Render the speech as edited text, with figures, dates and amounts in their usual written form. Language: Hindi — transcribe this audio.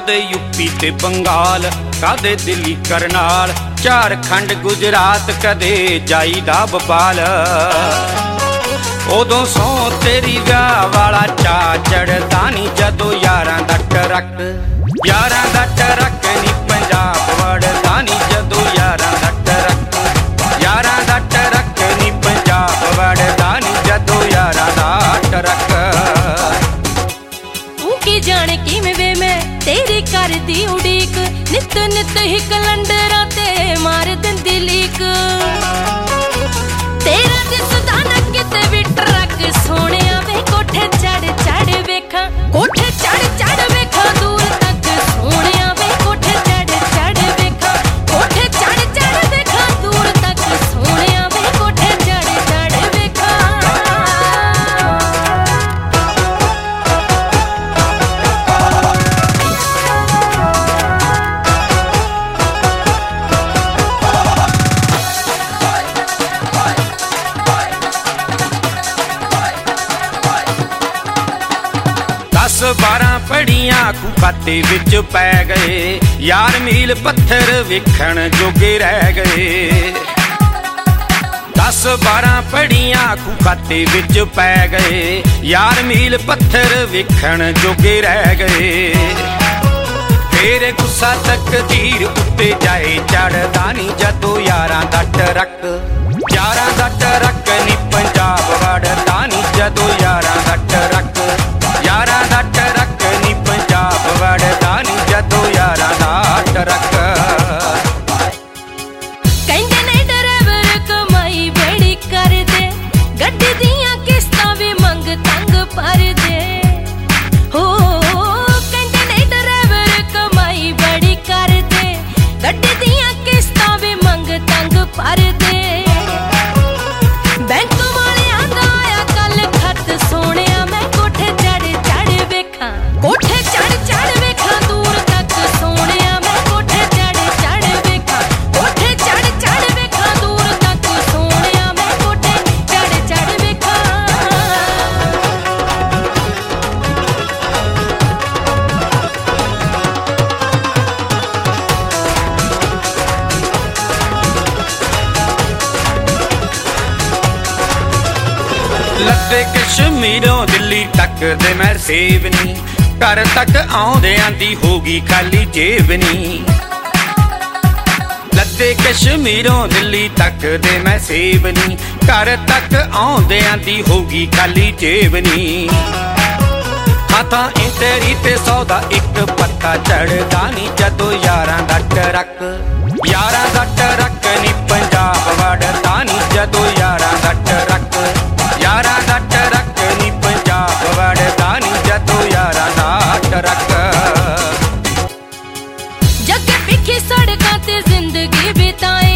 कदे यूपी ते बंगाल, कदे दिल्ली करनाल, झारखंड गुजरात, कदे जाईदा भोपाल। उदों सौ तेरी ब्याह वाला चा चढ़दा नी जदों यारां दा ट्रक, यारां दा ट्रक नी पंजाब वड़दा नी जदों यारां दा ट्रक, यारां दा ट्रक नी पंजाब वड़दा नी जदों यारां दा ट्रक। तू की जाने किवें वे मैं तेरी करदी उड़ीक, नित नित ही कलंडरां ते मार दिंदी लीक। तेरा दिसदा ना किते भी ट्रक सोहणिया वे, कोठे चढ़ चढ़ वेखां, कोठे चढ़ चढ़ वेखां दूर तक सोहणिया वे, कोठे चढ़ चढ़ वेखां, कोठे चढ़ चढ़ वेखां दूर तक सोहणिया वे, कोठे चढ़ चढ़ वेखां। दस 12 पढ़ियां खूह खाते विच पै गए, यार मील पत्थर वेखण जोगे रह गए। 10 12 पढ़ियां खूह खाते विच पै गए, यार मील पत्थर वेखण जोगे रह गए। तेरे गुस्सा तकदीर उत्ते जाए चढ़दा नी जदों यारां दा ट्रक, यारां दा ट्रक नी पंजाब वड़दा नी जदों यारां दा ट्रक, यारां दा ट्रक नी पंजाब वड़दा नी जदों यारां दा ट्रक। कहंदे ने ड्राइवर कमाई बड़ी कर दे, गड्डी दियां किस्तां भी मंग तंग भर दे। हो कहंदे ने ड्राइवर कमाई बड़ी कर दे, गड्डी दियां किस्तां भी मंग तंग भर दे। बैंक वालियां दा आया कल खत सोहणिया, मैं कोठे चढ़ चढ़ वेखां, कोठे चढ़ चढ़ वेखां दूर तक सोहणिया, मैं कोठे चढ़ चढ़ वेखां, कोठे चढ़ चढ़ वेखां दूर तक सोहणिया, मैं कोठे चढ़ चढ़ वेखां। लद्दे कश्मीरों दिल्ली तक दे मैं सेव नी, घर तक आउंदियां दी होगी खाली जेब नी। लद्दे कश्मीरों दिल्ली तक दे मैं सेव नी, घर तक आउंदियां दी होगी खाली जेब नी। हाथां तेरी ते सौदा एक पत्ता चढ़दा नी जदों यारां दा ट्रक, यारां दा ट्रक नी पंजाब वड़दा नी जदों यारां दा ट्रक, यारां दा ट्रक नी पंजाब वड़दा नी जदों यारां दा ट्रक। जग पिछी सड़कां ते जिंदगी बिताए,